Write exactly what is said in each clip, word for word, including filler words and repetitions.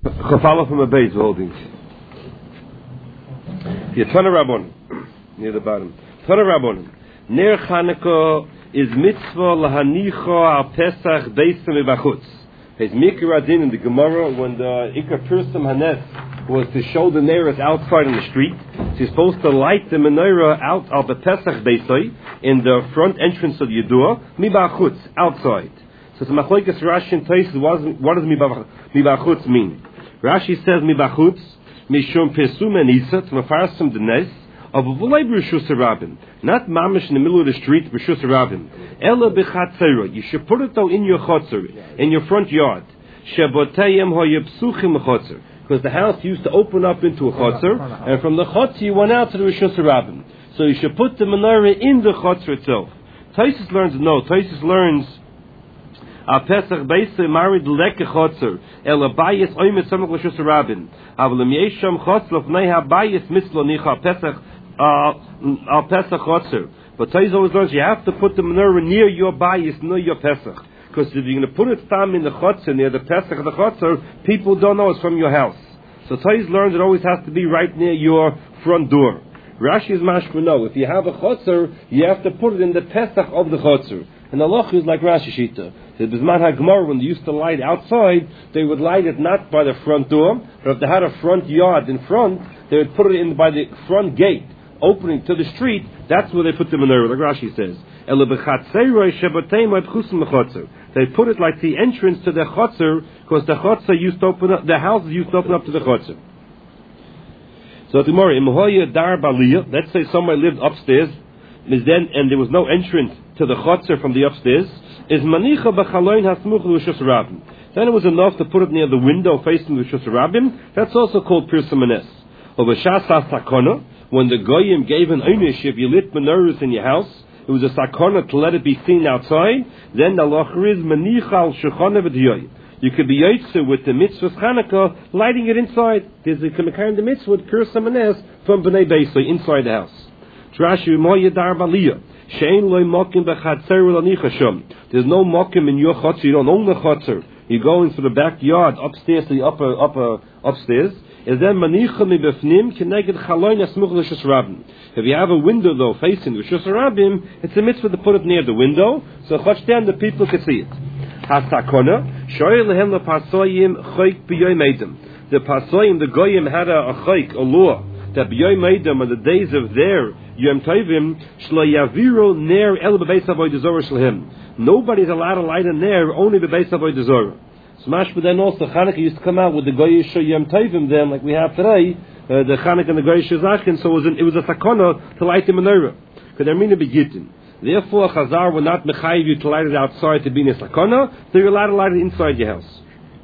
Chafala from a base holding. Yatana Rabban near the bottom. Tana Rabban. Ner Chanukah is mitzvah lahanicha al Pesach beisim mibachutz. His Mikra Adin in the Gemara when the Ikar Pirsum Hanes was to show the Neras outside in the street. So you're supposed to light the menorah out of the Pesach beisai in the front entrance of the Yedua mibachutz outside. So the Machlokes Rashi and Tosfos, what does mibachutz mean? Rashi says mibachutz mishum pesum enisa to mafarsim denes of v'lei b'rishus harabim, not mamish in the middle of the street b'rishus harabim. Ela b'chatzera, you should put it though in your chotzer, in your front yard. Shebotayim hoyepsuchim chotzer, because the house used to open up into a chotzer, and from the chotzer you went out to the rishus harabim. So you should put the menorah in the chotzer itself. Tosfos learns no. Tosfos learns. A Pesach Beisay married leke chotzer el abayis oimet samach l'shus harabim. Aval im yesham chotzer l'fnei habayis mitzlo nicha Pesach al Pesach chotzer. But Tosfos always learns you have to put the menorah near your bayis, near your Pesach, because if you're going to put it tam in the chotzer near the Pesach of the chotzer, people don't know it's from your house. So Tosfos learns it always has to be right near your front door. Rashi is mashma no. If you have a chotzer, you have to put it in the Pesach of the chotzer. And the loch is like Rashi Shita. The Bisman HaGemara, when they used to light outside, they would light it not by the front door, but if they had a front yard in front, they would put it in by the front gate, opening to the street. That's where they put the menorah, like Rashi says. They put it like the entrance to the chotzer, because the chotzer used to open up, the houses used to open up to the chotzer. So tomorrow, let's say somebody lived upstairs, then, and there was no entrance to the chotzer from the upstairs, is manicha b'chaloin hasmuch l'rishus harabim. Then it was enough to put it near the window facing the rishus harabim. That's also called pirsum hanes. Or b'shas sakona, when the goyim gave an ownership, you lit menorahs in your house, it was a sakona to let it be seen outside. Then the locher is manicha al shulchana v'diyoy. You could be yotze with the mitzvah Chanukah, lighting it inside. There's a kamakan the mitzvah with pirsum hanes from bnei beisai inside the house. Trashi moya dar baliyah. There's no mokim in your chotzer. You don't own the chotzer. You're going to the backyard upstairs to the upper upper upstairs. Is then manicha mibefnim keneged chaloin asmuch l'shus harabim. If you have a window though facing the rishus harabim, it's a mitzvah to put it near the window so chotz the people can see it. Hasakona shoyel lehem lepasoyim choik b'yoy meidem. The pasoyim, the goyim had a, a choik, a law that b'yoy meidem on the days of their Yom Tovim shlo yaviru ner el bebeis avodah zorah shlehim. Nobody's allowed to light a ner only bebeis avodah zorah. Smash, but then also Chanukah used to come out with the goyish Yom Tovim then, like we have today, uh, the Chanukah and the goyish Zachin. So it was, an, it was a sakona to light the menorah because they're meant to be gittin. Therefore, Chazar were not mechayiv you to light it outside to be in a sakona. So you're allowed to light it inside your house.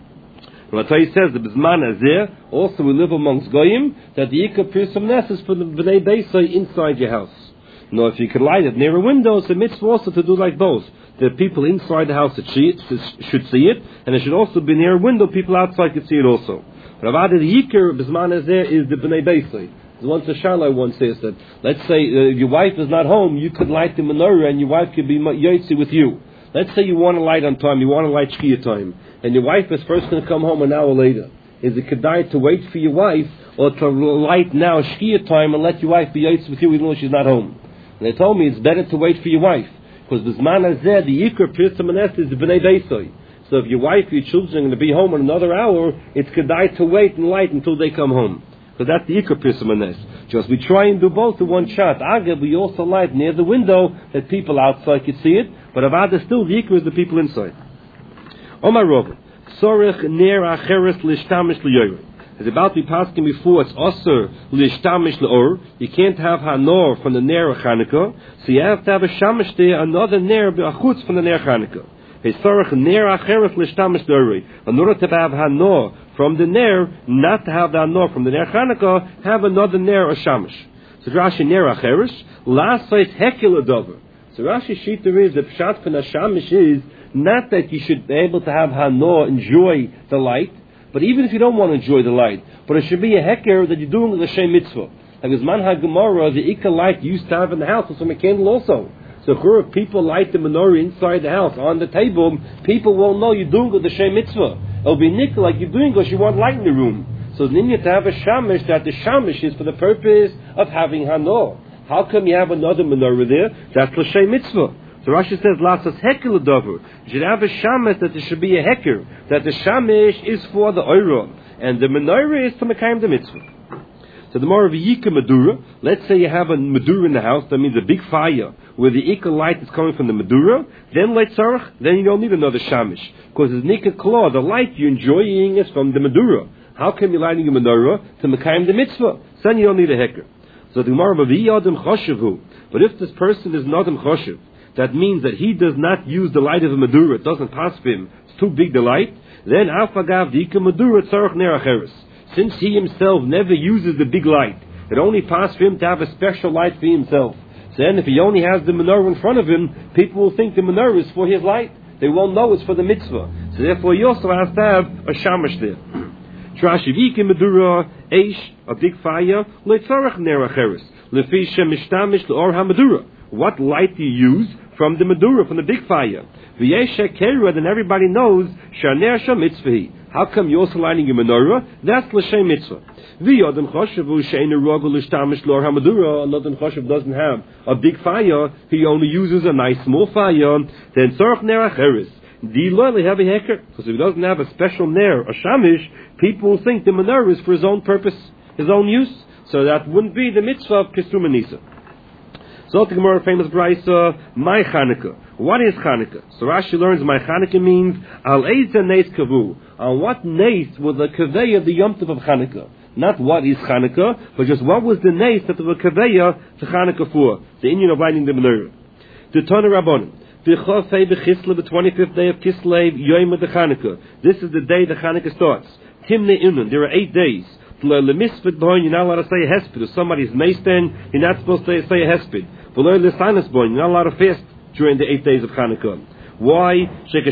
Well, he says the Bisman Azeh, also we live amongst Goyim, that the Ikar Pirsum Nes is for the Bnei Beisai inside your house. Now, if you could light it near a window, it's a mitzvah also to do like both. The people inside the house that see it, should see it, and it should also be near a window, people outside could see it also. But about the Ikar Bisman Azeh is the Bnei Beisai. Once a Shalai once says that, let's say uh, your wife is not home, you could light the menorah and your wife could be yotzi with you. Let's say you want to light on time, you want to light shkia time, and your wife is first going to come home an hour later. Is it kedai to wait for your wife, or to light now shkia time and let your wife be yotzi with you even though she's not home? And they told me it's better to wait for your wife, because the zman hazeh, the ikar pirsum hanes is the bnei beisai. So if your wife, your children are going to be home in another hour, it's kedai to wait and light until they come home. So that's the ikar pirsum hanes. Just we try and do both in one shot. Aga, we also light near the window that people outside could see it, but avada still the ikar is the people inside. Omar Rov, sorech ner acheres lishtamish liyoyr. It's about to be passing before it's also lishtamish leor. You can't have hanor from the ner of Chanukah, so you have to have a shamish there, another ner b'achutz from the ner Chanukah. Hey, sorech ner acheres lishtamish leor. In order to have hanor from the ner, not to have the hanor from the ner Chanukah, have another ner or shamish. So Rashi ner acheres last sight hekel adover. So Rashi shita is the pshat from the shamish is not that you should be able to have hanor, enjoy the light, but even if you don't want to enjoy the light, but it should be a heker that you're doing the shem mitzvah. Like as man ha-gemara, the ikka light you used to have in the house was from a candle also. So if people light the menorah inside the house on the table, people won't know you're doing the shem mitzvah. It'll be nickel like you're doing because you want light in the room. So then you have to have a shamish, that the shamish is for the purpose of having hano. How come you have another menorah there? That's l'shay mitzvah. So Rashi says, "Lasas heker l'davar." You should have a shamish that there should be a heker, that the shamish is for the oira, and the menorah is to mekayim the mitzvah. So the more of a yika medura, let's say you have a medura in the house, that means a big fire, where the ikka light is coming from the medura, then light tzarech, then you don't need another shamish. Because it's nika kla, the light you're enjoying is from the medura. How come you're lighting a menorah? To mekayim the mitzvah. Then you don't need a heker. So the Gemara of Adam Choshevu. But if this person is not Adam Choshev, that means that he does not use the light of a medura, it doesn't pass for him, it's too big the light, then Afagav the ikka medura tzarech ner acheres. Since he himself never uses the big light, it only passes for him to have a special light for himself. So then if he only has the menorah in front of him, people will think the menorah is for his light. They won't know it's for the mitzvah. So therefore he also has to have a shamash there. Trashivik medura eish, a big fire, leitzarach ner acheres, lefi shemishtamish leor hamadura. What light do you use from the medura, from the big fire? V'yesha kera, then everybody knows shaner shamitzvahi. How come you're also lighting a menorah? That's l'shem mitzvah. V'yodem choshevu she'enu rogel l'shtamish leor hamadura. Another choshev doesn't have a big fire; he only uses a nice small fire. Then tzarach ner acheres. The loyally have a heker, because if he doesn't have a special ner, a shamish, people will think the menorah is for his own purpose, his own use. So that wouldn't be the mitzvah of Kistum Nisa. So the Gemara famous brayso, my Chanukah. What is Chanukah? So Rashi learns my Chanukah means al eiza neis kavu. On what neis was the kaveya of the Yom Tov of Chanukah? Not what is Chanukah, but just what was the neis that the kaveya to Chanukah for? The Indian of lighting the menorah. The Tana Rabbanim. The twenty-fifth day of Kislev, Yom of the Chanukah. This is the day the Chanukah starts. Timne Inun. There are eight days. You're not allowed to say a hesped. If somebody's mason, you're not supposed to say a hesped. You're not allowed to fast during the eight days of Chanukah. Why? When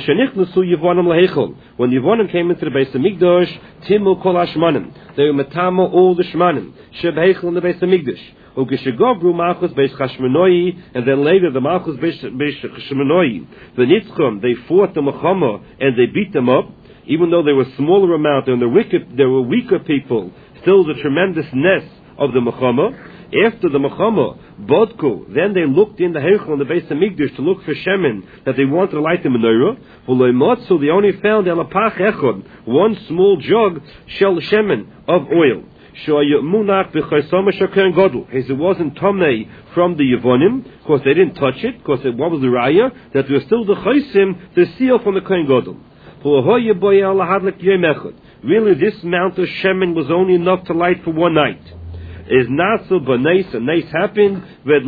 Yevonim came into the Beis Hamikdash, Timu kol hashmanim. They were metama all the shmanim. Sheb heichel in the Beis Hamikdash. Ukeshegobru Malchus Beis Chashmonoi, and then later the Malchus Beis Chashmonoi. The Nitzchim, they fought the Mechama and they beat them up. Even though they were smaller amount and the wicked, there were weaker people, still the tremendousness of the Mechama. After the Mechama, Bodko, then they looked in the Heichel and the Beis Hamikdash to look for Shemin, that they wanted to light the menorah. So they only found Elapach Echad, one small jug, shel Shemin, of oil. As it wasn't Tomei from the Yevonim, because they didn't touch it, because what was the Raya? That there was still the Chaysim, the seal from the Kohen Gadol. Really, this amount of Shemin was only enough to light for one night. Is Nasil B'Neis, and Neis happened, that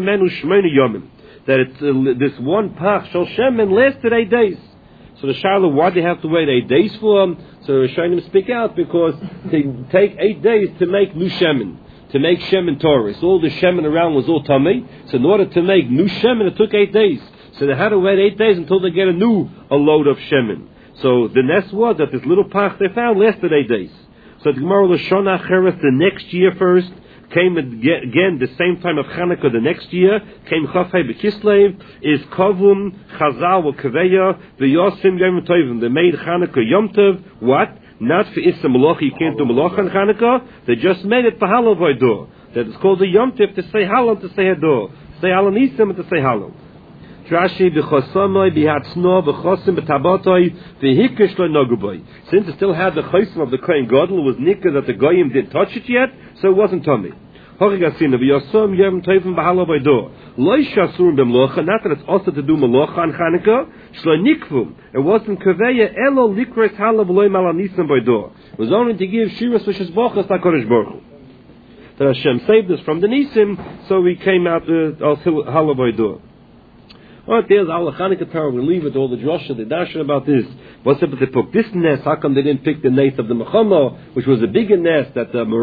it's, uh, this one Pach Shal Shemin lasted eight days. So the Shiloh, why do they have to wait eight days for them? So the Rishonim speak out because they take eight days to make new Shemin, to make Shemin Torah. So all the Shemin around was all tummy. So in order to make new Shemin, it took eight days. So they had to wait eight days until they get a new a load of Shemin. So the nest was that this little Pach they found lasted eight days. So the Gemara L'Shona Acheres, the next year first, came again the same time of Chanukah the next year, came Chafei B'Kislev, is Kavum, Chazal, Kaveya, V'Yosim Yom Tovim. They made Chanukah Yom Tov, what? Not for Issa Malach, you can't do Malach on Chanukah, they just made it for Halal V'Ador. That is called the Yom Tov, to say Halal, to say Ador. Say Halal Nisim, and to say Halal. Rashi b'chosamoi b'hatzno b'chosim b'tabatoi b'hikesh lo noguboy. Since it still had the chosim of the Kohen Gadol, it was nikah that the goyim didn't touch it yet, so it wasn't tummy. Horigasina v'yosam yom tovim b'halo b'do. Lo shasurim b'mlocha. Not that it's also to do malocha on Chanukah. Shlo nikvum. It wasn't kaveya elo likres halav loy malanisim b'do. It was only to give shiras v'shes bochas l'Kodesh Baruch Hu. That Hashem saved us from the nisim, so we came out to halav b'do. Oh, there's our Chanukah Torah. We leave it all the drasha, the dasha about this. What's up if they took this nest? How come they didn't pick the nest of the Mechama, which was a bigger nest that the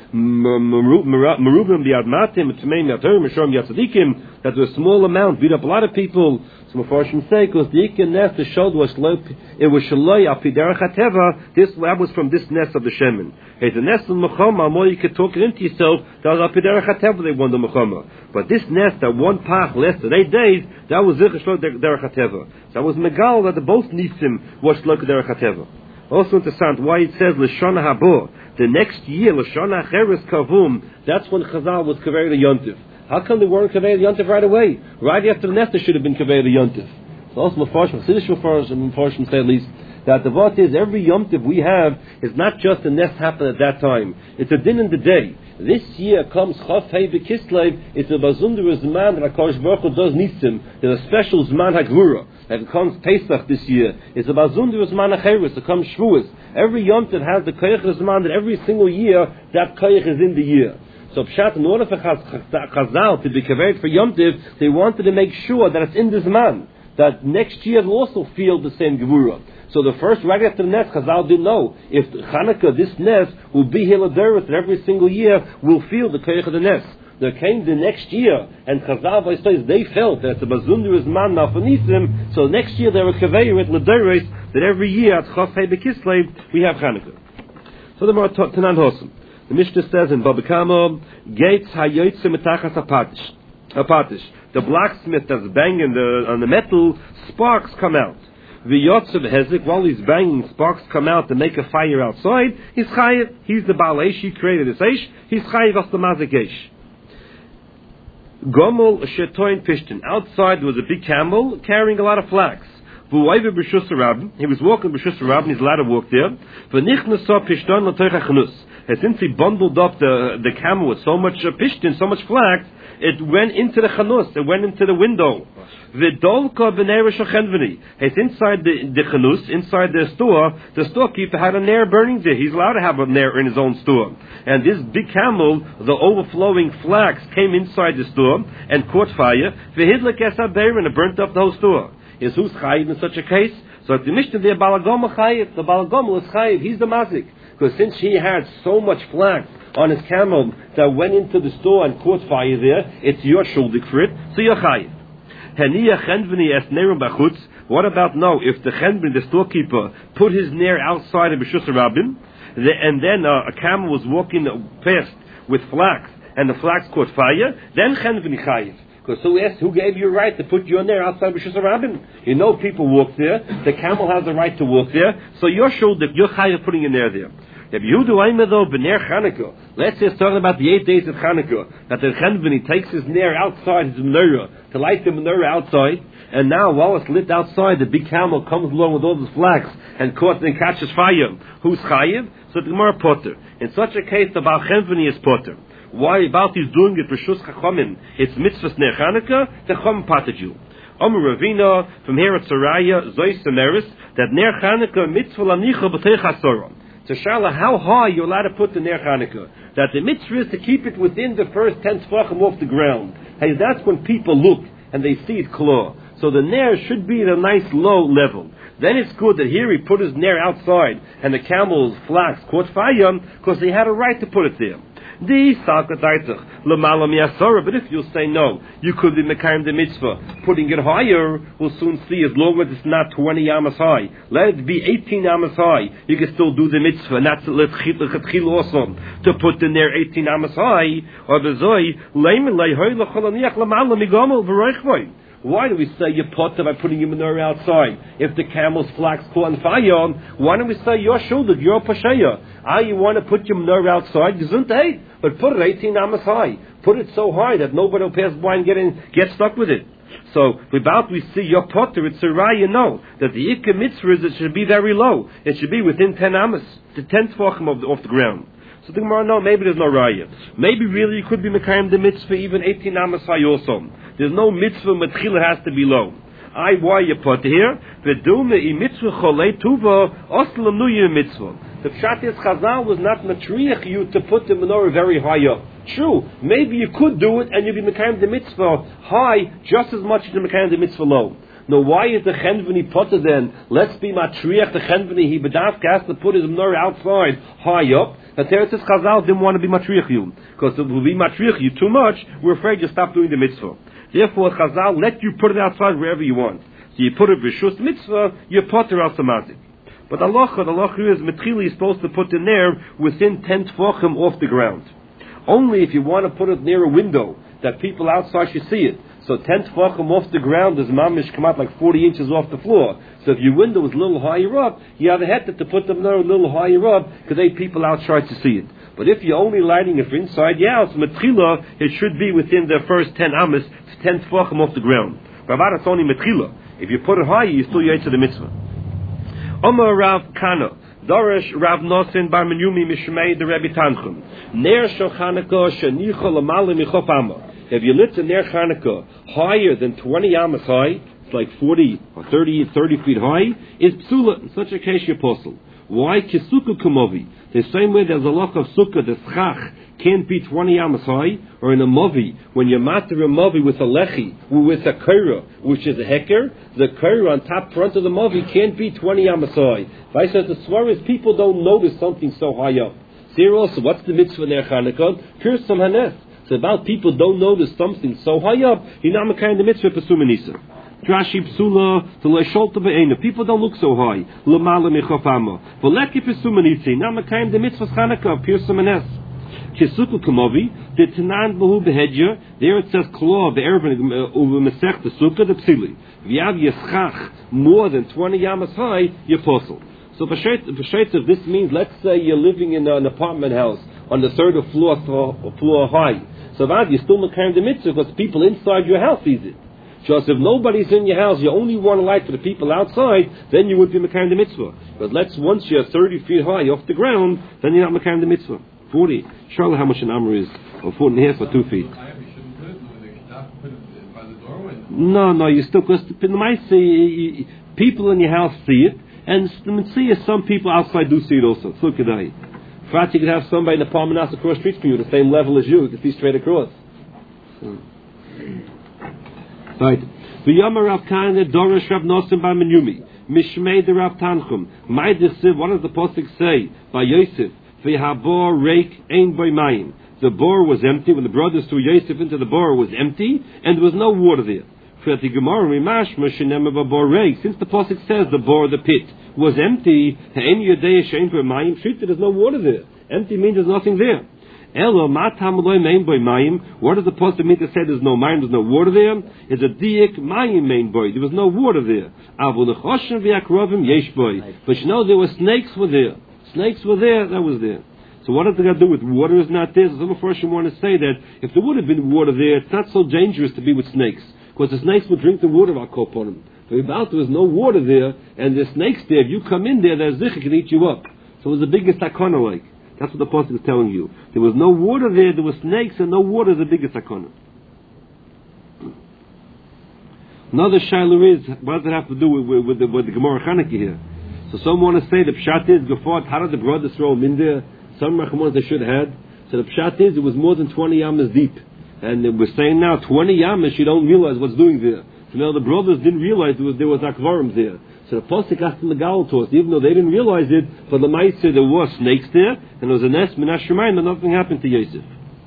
Merubim, the Admatim, Tmeim Yatarim, Meshom Yatzadikim, that was a small amount, beat up a lot of people. So Mepharshim say, because the Iker nest, the showed was it was Shaloi Apiderach HaTeva. This that was from this nest of the Shemin. Hey, the nest of Mechama, more you could talk it into yourself. That was Apiderach HaTeva. They won the Mechama. But this nest that one pach lasted eight days, that was Zich Shloi Derech HaTeva. That was Megal that the both Nisim was Shloi Derech HaTeva. Also interessant why it says Lashana Habo. The next year, Lashana Cheres Kavum, that's when Chazal was Kaveri the Yontif. How come they weren't Kaveri the Yontif right away? Right after the Nesta should have been Kaveri the Yontif. So also Mefarshim, Siddish Mefarshim say at least, that the what is every Yom Tov we have is not just a nest happen at that time. It's a din in the day. This year comes Chaf Hei B'Kislev. It's a bazundur Zman that HaKadosh Baruch Hu does nisim. There's a special Zman HaGvura. That it comes Pesach this year. It's a bazundur Zman HaCheres. It comes Shavuos. Every Yom Tov has the Koyach Zman that every single year that Koyach is in the year. So Pshat, in order for Chazal to be covered for Yom Tov, they wanted to make sure that it's in the Zman. That next year will also feel the same Gevurah. So the first, right after the Nes, Chazal didn't know if Chanukah, this Nes, will be Hiladereth, that every single year will feel the Koyach of the Nes. There came the next year, and Chazal, by says, they felt that the Bazundur is man Nafanisim, so next year they were Kaveiret, Ledereth, that every year at Chaf Hei B'Kislev, we have Chanukah. So the Mar Tanan Hosam. The Mishnah says in Baba Kama, Gates Hayoytze Metachas Apatish. Apatish. The blacksmith that's banging the, on the metal, sparks come out. V'yotzev Hezek, while he's banging, sparks come out to make a fire outside. He's chayiv. He's the Baal Eish. He created this Eish. He's chayiv as the Mazik Eish. Gomel Shetoin Pishtin. Outside there was a big camel carrying a lot of flax. V'oive b'shus Rabbin. He was walking b'shus Rabbin. He's allowed to walk there. V'nichnasa Pishton l'toich hachanus. And since he bundled up the the camel with so much uh, pishtin, so much flax, it went into the chanus, it went into the window. V'dolka b'nei shachenveni. It's inside the, the chanus, inside the store. The storekeeper had a nair burning there. He's allowed to have a nair in his own store. And this big camel, the overflowing flax, came inside the store and caught fire. V'hidlek esabeir, and it burnt up the whole store. Is who's chayiv in such a case? So at the Mishnah there, Balagoma chayiv. The Balagoma is chayiv. He's the mazik. Because since he had so much flax on his camel that went into the store and caught fire there, it's your shuldik for it, so you're chayiv. What about now if the chenveni, the storekeeper, put his nair outside of B'shus Rabbim, and then uh, a camel was walking past with flax, and the flax caught fire, then chenveni chayiv. Because who asked, who gave you a right to put your nair outside B'shus Rabbim? You know people walk there, the camel has the right to walk there, so you're shuldik, you're chayiv putting your nair there. Let's say it's talking about the eight days of Chanukah, that the chenveni takes his nair outside his menorah, to light the menorah outside, and now while it's lit outside, the big camel comes along with all this flax and caught and catches fire. Who's chayiv? So the Gemara potter. In such a case, the Baal Chenveni is potter. Why about he's doing it for Shus Chachamim? It's mitzvahs ner Chanukah, the Chacham patted you. Omer Ravina, from here at Saraya, Zoy Semeris, that ner Chanukah mitzvah lanicha b'teich hasorah. So Shala, how high you're allowed to put the Ner Chanukah? That the mitzvah is to keep it within the first ten tefachim off the ground. Hey, that's when people look and they see it claw. So the Ner should be at a nice low level. Then it's good that here he put his Ner outside and the camel's flax caught fire because he had a right to put it there. But if you'll say no, you could be mekayim the mitzvah. Putting it higher, we'll soon see, as long as it's not twenty amas high. Let it be eighteen amas high. You can still do the mitzvah. And that's l'chil awesome. To put in there eighteen amas high, or the zoy, leimen leihoy l'cholaniach l'malam migomel v'roichvoy. Why do we say you potter by putting your menorah outside? If the camel's flax caught on fire, why don't we say your shoulder, your pasheya? Ah, you want to put your menorah outside? Gesundheit, but put it eighteen amas high. Put it so high that nobody will pass by and get in, get stuck with it. So, without we see your potter, it's a raya, you know, that the ikka mitzvah is it should be very low. It should be within ten amas, the tenth tefachim of the, off the ground. So the Gemara, no, maybe there's no raya. Maybe really you could be mekayim the mitzvah even eighteen amas high also. There's no mitzvah, matchila has to be low. I, why you put here? V'dume I mitzvah cholei tuva, oslam nuya mitzvah. The pshat is Chazal was not matriach you to put the menorah very high up. True, maybe you could do it and you'd be mekayim the mitzvah high just as much as the mekayim the mitzvah low. Now, why is the chenveni potter then? Let's be matriach the chenveni. He bedavka has to put his menorah outside high up. But there it says Chazal didn't want to be matriach you because if we be matriach you too much, we're afraid you stop doing the mitzvah. Therefore, Chazal let you put it outside wherever you want. So you put it b'shus mitzvah, you potter al samazik. But Allah, the Allah is Metchili is supposed to put it there within ten tefachim off the ground. Only if you want to put it near a window that people outside should see it. So ten tefachim off the ground is mamish come out like forty inches off the floor. So if your window was a little higher up, you have a head to put them there a little higher up because they people outside to see it. But if you're only lighting it for inside your house, metchila, it should be within the first ten amas, ten tefachim off the ground. Ravad, it's only metchila. If you put it higher, you still yet to the mitzvah. Omar Rav Kana. Dorish Rav Nosin Bar Menyumi Mishmei the Rebbe Tanchum. Ner Shel Chanukah Shenicha L'Mala Michof Amma. If you lit the Ner Chanukah higher than twenty amas high, it's like forty or thirty, thirty feet high, is psula. In such a case, you apostle. Why Kisuka Kumovi? The same way there's a loch of sukkah, the schach can't be twenty amas high, or in a movi, when you matter a movi with a lechi, with a kaira, which is a heker, the kaira on top front of the movi can't be twenty amas high. Vice says the swar is people don't notice something so high up. So here also, what's the mitzvah Ner Chanukah? Here's some hanes. It's about people don't notice something so high up, you're not kind of mitzvah pesumanisa. Drashi psula to leisholta be'ena. People don't look so high. L'mala michofama. But let keep pesumanisi. Now mekayim the mitzvah Chanukah pure samanes. Kisuku kamovi the tanan behu behedya. There it says klaw the ervan uve mesech the sukkah the psili. V'yav yeschach more than twenty yamas high you apostle. So b'sheit this means let's say you're living in an apartment house on the third floor floor high. So that you still mekayim the mitzvah because people inside your house sees it. Just if nobody's in your house, you only want a light for the people outside, then you would be Mekayim the mitzvah. But let's once you're thirty feet high off the ground, then you're not Mekayim the mitzvah. forty. Charlotte, how much an amr is? Or forty and a half or two feet? No, no, you still, because the might say people in your house see it, and see some people outside do see it also. It's look at that. Perhaps you could have somebody in the apartment house across the street from you, the same level as you, you can see straight across. So. Right. V'yamar Rav Kana Dorish Rav Nosim Bar Menyumi Mishmei the Rav Tanchum. My desiv. What does the pasuk say? By Yosef. V'habor reik ein boy mayim. The bore was empty when the brothers threw Yosef into the bore. It was empty and there was no water there. For the Gemara Rimash Moshenem Babor reik. Since the pasuk says the bore, the pit was empty, ein yodei shein boy mayim. Shita, there's no water there. Empty means there's nothing there. Elo matam loy main boy mayim. What does the pasuk mean to say there's no mayim, there's no water there? It's a diik mayim main boy. There was no water there. Avu nechoshen v'akrovim yesh boy. But you know there were snakes were there. Snakes were there. That was there. So what does it got to do with water is not there? So some of us want to say that if there would have been water there, it's not so dangerous to be with snakes because the snakes would drink the water of our on them. But about there was no water there and the snakes there. If you come in there, their zikh can eat you up. So it was the biggest sakana like. That's what the pasuk is telling you. There was no water there, there were snakes, and no water is the biggest sakana. Another shayla is, what does it have to do with, with, with, the, with the Gemara Chanukah here? So some want to say the pshat is, Gefort, how did the brothers throw him in there? Some recommend they should have had. So the pshat is, it was more than twenty yamas deep. And we're saying now, twenty yamas, you don't realize what's doing there. So now the brothers didn't realize there was, there was akvarim there. So the pasuk asked them the gal to us, even though they didn't realize it, but the might say there were snakes there, and there was a nest minash shemayim, and nothing happened to Yosef.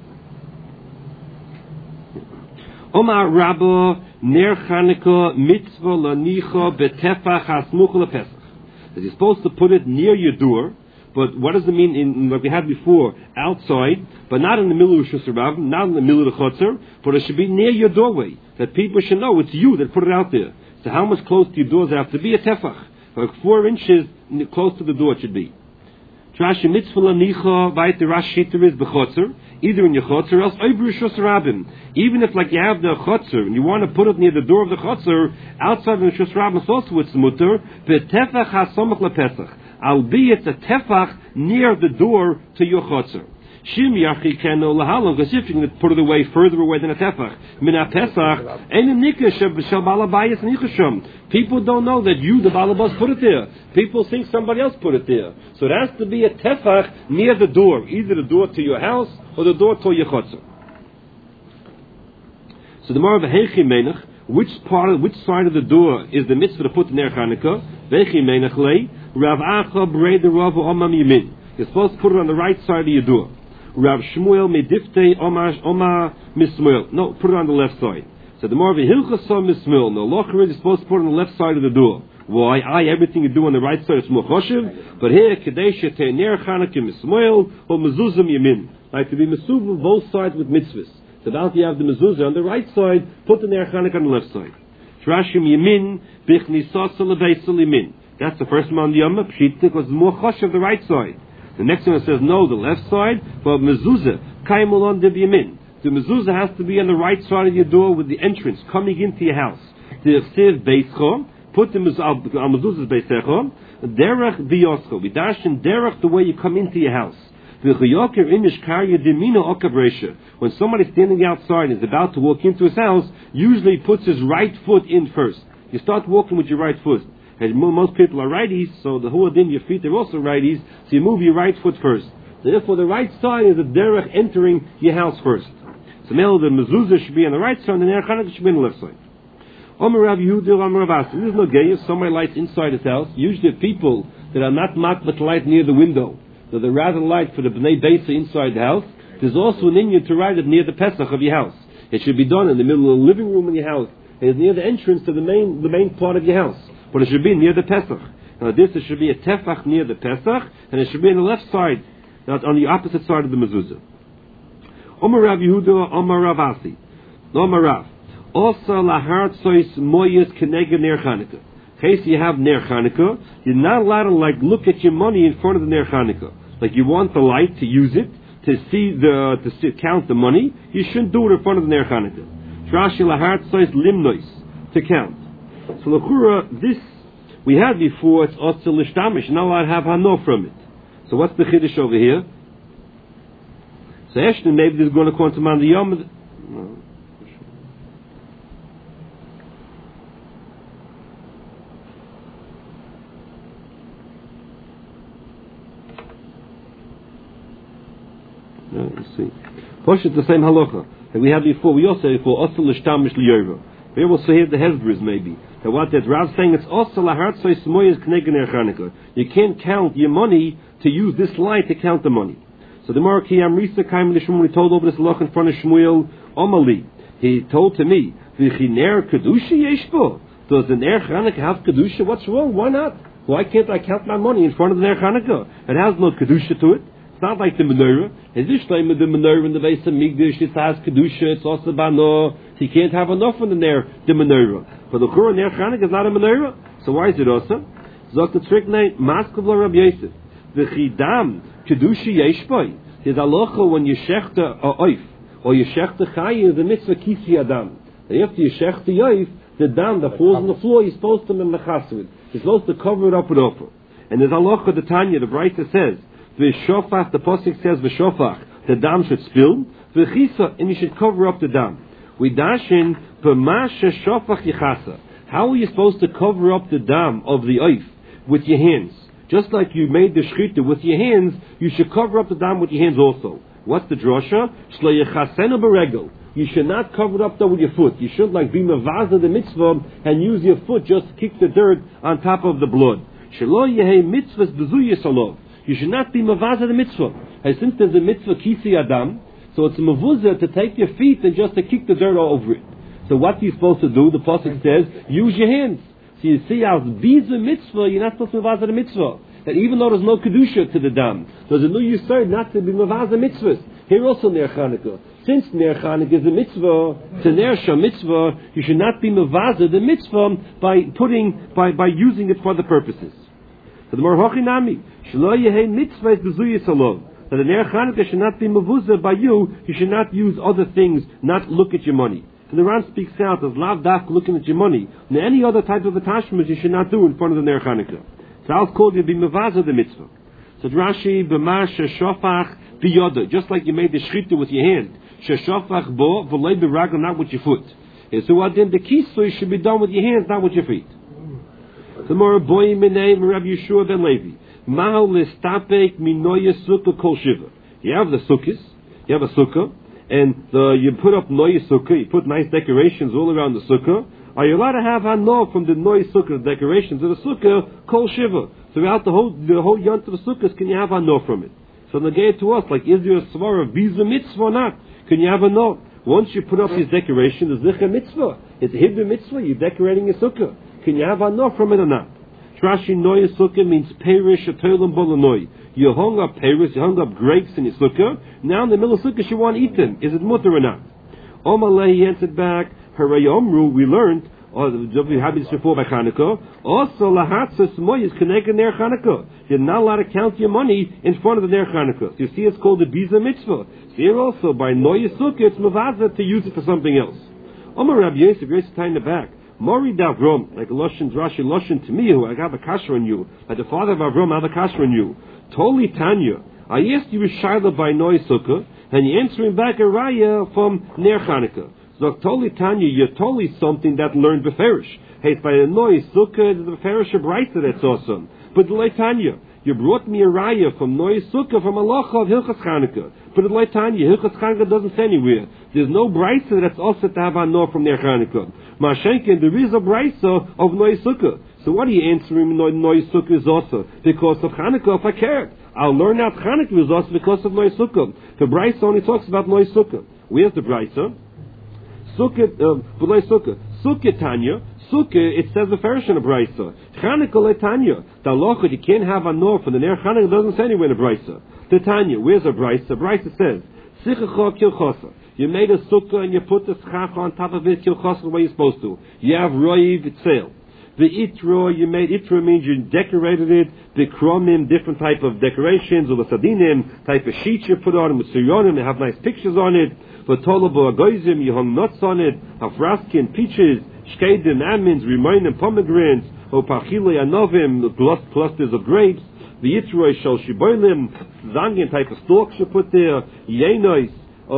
Omar Rabba Ner Chanukah Mitzvah Lanicha Betefach Hasmuch LePesach. Is he supposed to put it near your door? But what does it mean in what we had before? Outside, but not in the middle of Shus Rav, not in the middle of the Chotzer, but it should be near your doorway, that people should know it's you that put it out there. So how much close to your doors have to be? A tefach. Like four inches close to the door it should be. Trashi mitzvah lanicha vayit the Rashi is b'chotzer, either in your chotzer or else over Shus Rabim. Even if like you have the chotzer and you want to put it near the door of the chotzer, outside of the Shus Rabim it's also it's mutter, v'tefach hasamach lepesach. Albeit a tefach near the door to your chotzer. Shim yachi keno lahalon, because if you can put it away further away than a tefach, min a pesach, ein nikah shel balabayis nichasham. People don't know that you, the balabas, put it there. People think somebody else put it there. So it has to be a tefach near the door, either the door to your house or the door to your chotzer. So the more of a heichi menach, which part, of, which side of the door is the mitzvah to put the ner Chanukah? Veichi menach lei Rav Acha brei the Rav Omam Yamin. You're supposed to put it on the right side of your door. Rav Shmuel mediftei Omar Omar Mismuel. No, put it on the left side. So the more of a hilchas Mismuel. No, locher is supposed to put it on the left side of the door. Why? I everything you do on the right side is mochoshev, but here kadesh te'ner Chanukah Mismuel or mezuzim Yamin. Like to be mesuv both sides with mitzvahs. So now you have the mezuzah on the right side, put the Ner Chanukah on the left side. Trashim Yamin, Bichnisasa Lebeisa Limin. That's the first one on the Yom Pshita, because it's more chosh of the right side. The next one says, no, the left side, but mezuzah, Kaimul on the Yamin. The mezuzah has to be on the right side of your door with the entrance, coming into your house. The Chsiv Beischo, put the mezuzah's Beisecho, Derech Biyoscho. We dash in Derech the way you come into your house. When somebody's standing outside and is about to walk into his house, usually he puts his right foot in first. You start walking with your right foot. And most people are righties, so the huadim, your feet are also righties, so you move your right foot first. So therefore the right side is the derech entering your house first. So now the mezuzah should be on the right side and the Ner Chanukah should be on the left side. Omer Rav Yehuda, Omer Rav Asi. This is no gay. If somebody lights inside his house, usually people that are not matlet light near the window, so they rather light for the Bnei Beisa inside the house. There's also an inyan to light it near the Pesach of your house. It should be done in the middle of the living room in your house. It is near the entrance to the main the main part of your house. But it should be near the Pesach. Now this, it should be a tefach near the Pesach, and it should be on the left side, not on the opposite side of the mezuzah. Omer Rav Yehuda, Omer Rav Asi. Omer Rav. Also lahar tzois moyes keneged Ner Chanukah. In case you have Ner Chanukah, you're not allowed to like look at your money in front of the Ner Chanukah. Like you want the light to use it to see the to see, count the money. You shouldn't do it in front of the Ner Chanukah. Trashi lahar tzois limnois to count. So l'chura, this we had before. It's also l'shtamish. You're not allowed to have hano from it. So what's the chiddush over here? So Eshton, maybe this is going to come to man the yom. No. No, let's see. Push it the same halacha that we had before. We also say for osel l'shtamish liyova. We will say here the hezbris maybe. That what that Rav saying it's osel lahartzois moyes knegen Ner Chanukah. You can't count your money to use this light to count the money. So the Mar Kiyam Risa Kaim Lishmuel told over this halacha in front of Shmuel Omali. He told to me, V'chiner kedusha yeshbo. Does the Ner Chanukah have kedusha? What's wrong? Why not? Why can't I count my money in front of the Ner Chanukah? It has no kedusha to it. It's not like the menorah. It's just like the menorah in the base of Migdash. It has kedusha. It's also bano. He can't have enough in the ner the menorah. But the Chura Ner Chanukah is not a menorah. So why is it also? Zok the trick name Maskavla Rabbi Yosef. The chidam kedusha yeshboi. His halacha when you shechta a oif or you shechta chayi the mitzvah kisi adam. After you shechta oif, the dam that falls on the floor, you're supposed to mechas with. You're supposed to cover it up with offer. And there's halacha the Tanya, the Brayta says. V'shofach, the Pasuk says, v'shofach, the dam should spill. V'chisa, and you should cover up the dam. We dash in, v'masha shofach yichasa. How are you supposed to cover up the dam of the oif? With your hands. Just like you made the shchita with your hands, you should cover up the dam with your hands also. What's the drasha? Shlo yichasenu b'regel. You should not cover it up though with your foot. You should like be mavaza the mitzvah and use your foot just to kick the dirt on top of the blood. Shelo yehei mitzvahs b'zuyis alov. You should not be mavaza the mitzvah. And since there's a mitzvah kisi adam, so it's a mavuzah to take your feet and just to kick the dirt all over it. So what are you supposed to do? The pasuk says, use your hands. So you see, as visa mitzvah, you're not supposed to mavaza the mitzvah. And even though there's no kedusha to the dam, there's a new yisod not to be mavaza mitzvahs. Here also Ner Chanukah. Since Ner Chanukah is a mitzvah, to Ner Shah mitzvah, you should not be mavaza the mitzvah by putting, by, by using it for the purposes. So the Morhochi Nami, Shlo Yehei mitzvah is b'zuyis alov. That the Ner Chanukah should not be mavuzah by you. You should not use other things, not look at your money. And the Ran speaks out as lav daf looking at your money. And any other type of attachment you should not do in front of the Ner Chanukah. So I'll call you be mavazah the mitzvah. So Rashi b'mar sheshofach biyoda, just like you made the shchita with your hand. Sheshofach bo v'lei b'ragel, not with your foot. And so what then the kisui should be done with your hands, not with your feet. The more boy minay Rabbi Yeshua ben Levi. Mahal listapek minoya sukkah kol shiva. You have the sukkahs, you have a sukkah, and the, you put up noya sukkah, you put nice decorations all around the sukkah. Are you allowed to have hano from the noya sukkah, the decorations of the sukkah kol shiva? Throughout the whole the whole yont of the sukkahs, can you have hano from it? So negate to us, like is there a svara of visa mitzvah or not? Can you have hano? Once you put up these decorations, it's a mitzvah. It's a hidden mitzvah. You're decorating a sukkah. Can you have hano from it or not? Trashi noya sukkah means perish atolim bolanoi. You hung up peris, you hung up grapes in your sukkah. Now in the middle of sukkah, you want to eat them. Is it mutter or not? Omalei, he answered back, Haray Omru, we learned, or we had this before by Chanukah, also lahatzas moyes connected ner Chanukah. You're not allowed to count your money in front of the ner Chanukah. So you see, it's called the biza mitzvah. So here also, by noyes sukkah, it's mavaza to use it for something else. Omar Rabbi Yosef, Yosef tie in the back. Mori davrom, like Loshin Rashi, Loshin to me, who I have a kasher on you, like the father of Avram, I have a kasher on you. Toli Tanya, I asked you Shayla by noyes sukkah, and you're answering back a raya from ner Chanukah. So totally Tanya, you're totally something that learned beferish. Hey, it's by the noise, sukkah, the beferish of Braisa, that's awesome. But the like Tanya, you brought me a raya from noise sukkah from Allah of Hilchas Chanukah. But the like Tanya, Hilchas Chanukah doesn't say anywhere. There's no Braisa that's also to have a no from their Chanukah. Mashenkin, there is a Braisa of noise sukkah. So what are you answering? Noise sukkah is also because of Chanukah. If I cared, I'll learn out Chanukah is also because of noise sukkah. The Braisa only talks about noise sukkah. Where's the Braisa? Sukkah, v'loi sukkah. Sukkah Tanya. Sukkah, it says the Farish in a Braisa. Chanukah le Tanya. The halacha, you can't have a nor for the Ner Chanukah, doesn't say anywhere in a Braisa. The Tanya, where's a Braisa? Braisa says, Sichacha kilchosa. You made a sukkah and you put the schacha on top of it, kilchosa the way you're supposed to. You have roiv, it's sale. The itro, you made itro means you decorated it. The kromim, different type of decorations, or the sadinim, type of sheets you put on it, with suryonim, they have nice pictures on it. For tolabo agoizim, you hung nuts on it, afraskin, peaches, shkedim, almonds, remaining pomegranates, or pachile anovim, clusters of grapes. The itro shel shibolim, zangin type of stalks you put there, yenois,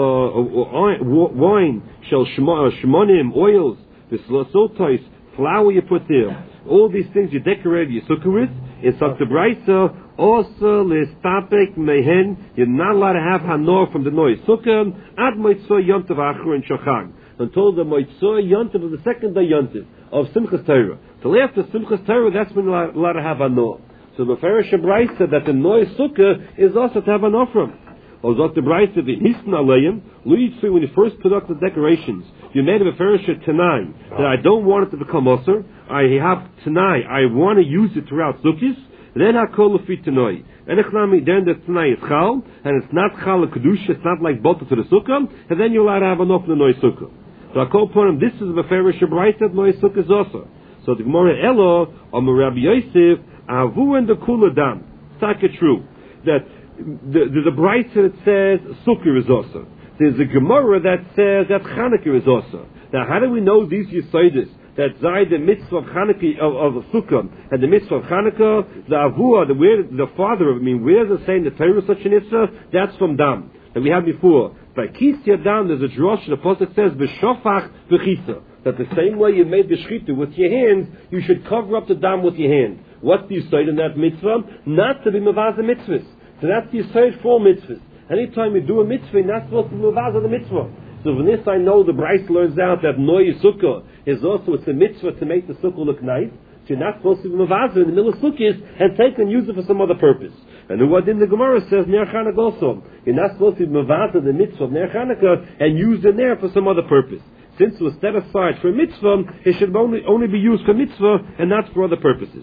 uh, wine, shel shmonim, oils, the slosotais, flour you put there. All these things you decorate your sukkah with. In Sakta Braisa, also listapek mehen. You're not allowed to have hanor from the noise sukkah ad moitzoy yontav achur and shachag until the moitzoy yontav of the second day yontav of Simchas Torah. Till after Simchas Torah, that's when you're allowed to have hanor. So the Farish Braisa that the noise sukkah is also to have hanor from. Or Zakta Braisa the Hisn alayim Luitzu, when you first put up the decorations, you made a Farish Tanai that I don't want it to become usher. I have Tanai, I want to use it throughout Sukkis. Then I call the feet Tanai. And then the Tanai is Chal, and it's not Chal Kedusha, it's not like Bota to the Sukkah, and then you're allowed to have enough in the Noy Sukkah. So I call upon him, this is the Farish Braisa, Noy Sukkah is also. So the Gemara Elo, or Rabbi Yosef, Avu and the Kula Dam. It's not true. That the, the, the Braisa that says Sukkah is also. There's a Gemara that says that Chanukah is also. Now, how do we know these Yisodis? That Zay, the mitzvah of Chanukah, of, of Sukkah, and the mitzvah of Chanukah, the Avua, the, where, the father, I mean, where does it say in the Torah such an mitzvah? That's from Dam. That we had before. By Kisya Dam, there's a Drosh, the Apostle says, B'shofach v'chisa. That the same way you made the shchita with your hands, you should cover up the Dam with your hand. What do you say in that mitzvah? Not to be Mavazah mitzvahs. So that's the Yisod for mitzvahs. Anytime you do a mitzvah, you're not supposed to be Mavazah the mitzvah. So from this I know the Bryce learns out that Noy Sukkah is also, it's a mitzvah to make the Sukkah look nice. So you're not supposed to be Mavazah in the middle of Sukkahs and take and use it for some other purpose. And then what in the Gemara says, Ner Chanukah also. You're not supposed to be Mavazah the mitzvah of Ner Chanukah and use the Ner for some other purpose. Since it was set aside for mitzvah, it should only, only be used for mitzvah and not for other purposes.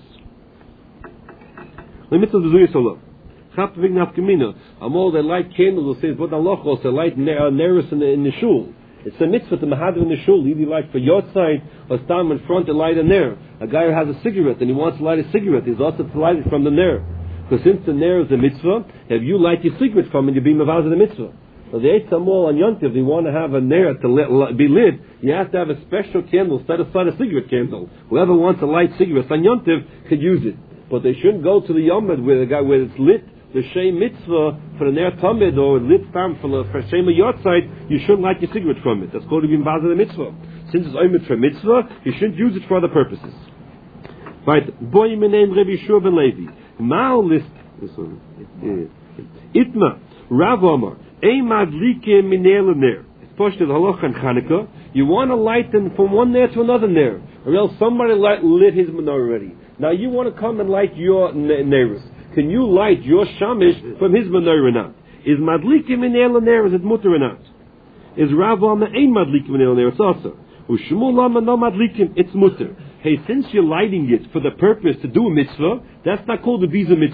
The mitzvah of the Zuyas Allah. I'm all they light candles, says, but Allah also light neris in the, in the shul. It's a mitzvah to mahadr in the shul. Either light for your side or stand in front to light a ner. A guy who has a cigarette and he wants to light a cigarette, he's also to light it from the ner. Because since the ner is a mitzvah, if you light your cigarette from it, you be mavaz of the mitzvah. So the eight all on Yontiv, they want to have a ner to lit, be lit, you have to have a special candle set aside a cigarette candle. Whoever wants to light cigarettes on Yontiv could use it. But they shouldn't go to the Yomad where the guy where it's lit. The Shem mitzvah for the Ner Tamid or lit stam for the Shem Yotzeit, you shouldn't light your cigarette from it. That's called to be Mavazah the mitzvah. Since it's oimid for mitzvah, you shouldn't use it for other purposes. Right. Boy, my name Rabbi Shua ben Levi. Mal list. This one. Itma Rav Omar. Eimad like minel ner. It's pushed to the halach and Chanukah. You want to light them from one ner to another ner, or else somebody light, lit his menorah already. Now you want to come and light your neris. Can you light your shamish from his menorah or not? Is madlikim in el ner, is it mutter or not? Is Rav Alma ein madlikim in el ner, it's also. Ushmul Lama no madlikim, it's mutter. Hey, since you're lighting it for the purpose to do a mitzvah, that's not called a biza mitzvah.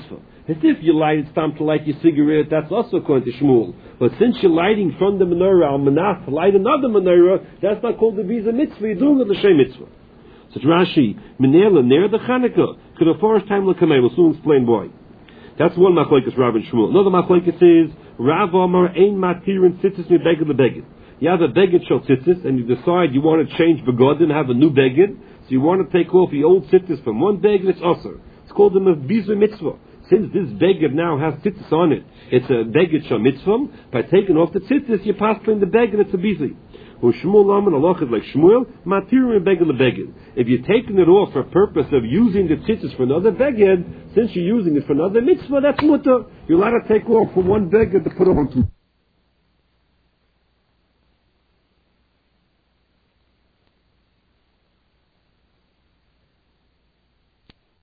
As if you light it's time to light your cigarette, that's also according to Shmuel. But since you're lighting from the menorah, al manaf, light another menorah, that's not called the visa mitzvah, you're doing it the shem mitzvah. So Rashi, Menela, near the Chanukah, could a forest time look We'll soon explain why. That's one machlokes Rav and Shmuel. Another machlokes is, Rav Amar ein matir and tzitzis mi beged le beged. You have a beged shel tzitzis, and you decide you want to change begod and have a new beged, so you want to take off the old tzitzis from one beged, it's osir. It's called the visa mitzvah. Since this beged now has tzitzis on it, it's a beged shel mitzvah. By taking off the tzitzis, you pass in the beged, it's a bizi. Shmuel Laman Allah is like Shmuel, matir and beged le beged. If you're taking it off for purpose of using the tzitzis for another beged, since you're using it for another mitzvah, that's mutter. You're allowed to take off from one beged to put on two.